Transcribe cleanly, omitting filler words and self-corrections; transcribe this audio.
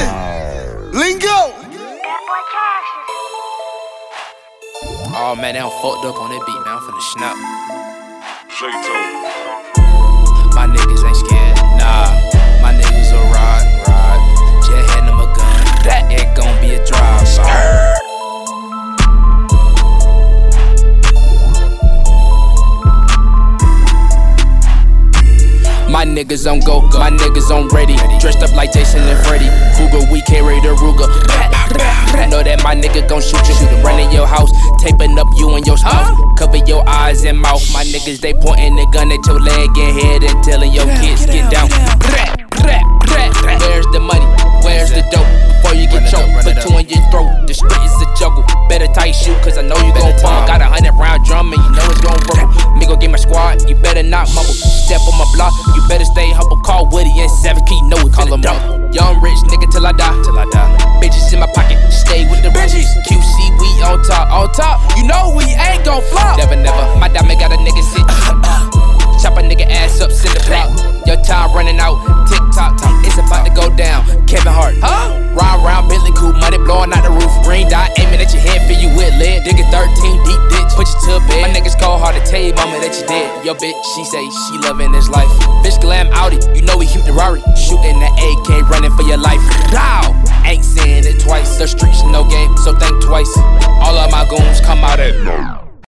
Lingo. Oh man, they done fucked up on that beat, man. I'm finna snap. My niggas ain't scared, nah. My niggas will ride. Just hand them a gun, that ain't gon' be a drive. My niggas on go, my niggas on ready. Dressed up like Jason and Freddy. Cougar, we carry the Ruger. I know that my nigga gon' shoot you. Running your house, taping up you and your spouse. Cover your eyes and mouth. My niggas, they pointing the gun at your leg and head and telling your kids, get down. Where's the money? Where's the dope? Before you get choked, put two in your throat. The street is a juggle. Better tight shoe, cause I know you gon' fall. Got a 100-round drum and you know it's gon' rumble. Me gon' get my squad, you better not mumble. Step on my block, you better stay humble. Call Woody and 7 Key, know it, call him up. Young rich nigga till I die. Bitches in my pocket, stay with the bitches. QC, we on top. You know we ain't gon' flop. Never. My diamond got a nigga sit. Chop a nigga ass up, send the block. Your time running out, tick-tock. It's about to go down. Kevin Hart, round Bentley coupe, money blowing out the roof. Green dot aiming at your head, fill you with lead. Digging 13 deep ditch, put you to bed. My niggas cold hard to tell you, mama, that you dead. Yo bitch, she say she loving this life. Bitch glam Audi, you know we keep the Rari. Shooting the AK, running for your life. Pow! Ain't saying it twice. The streets no game, so think twice. All of my goons come out at